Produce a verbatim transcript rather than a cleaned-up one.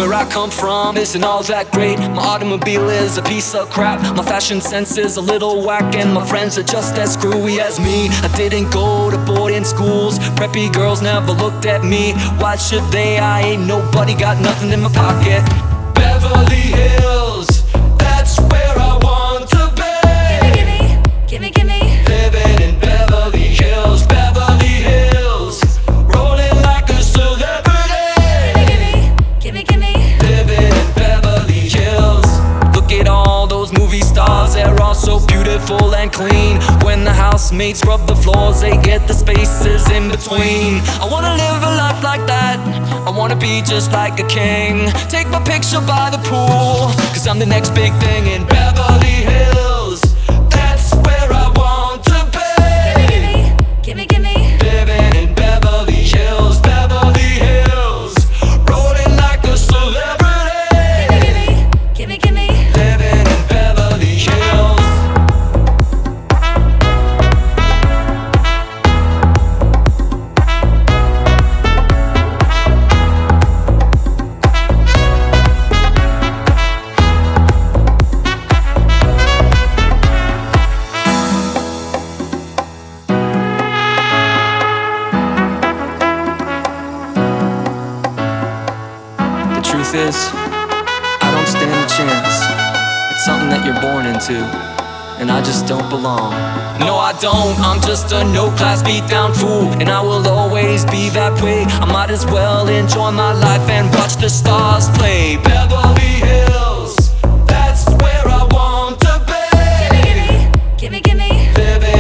where I come from isn't all that great. My automobile is a piece of crap. My fashion sense is a little whack, and my friends are just as screwy as me. I didn't go to boarding schools. Preppy girls never looked at me. Why should they? I ain't nobody, got nothing in my pocket. Beverly Hills, that's where I want to be. Gimme, gimme, gimme, gimme. Living in Beverly Hills, Beverly Hills, rolling like a celebrity. Gimme, gimme, gimme. Living in Beverly Hills. Look at all those movie stars, they're all so beautiful and clean. When the housemates rub the floors, they get the spaces in between. I wanna live a life like that, I wanna be just like a king. Take my picture by the pool, cause I'm the next big thing in Beverly Hills. That's where I want to be. Gimme, gimme, gimme. Living in Beverly Hills, Beverly Hills, rolling like a celebrity. Gimme, gimme, gimme. Living in Beverly Hills. The truth is, I don't stand a chance. It's something that you're born into, and I just don't belong. No, I don't, I'm just a no-class beat-down fool, and I will always be that way. I might as well enjoy my life and watch the stars play. Beverly Hills, that's where I want to be. Gimme, gimme, gimme. Living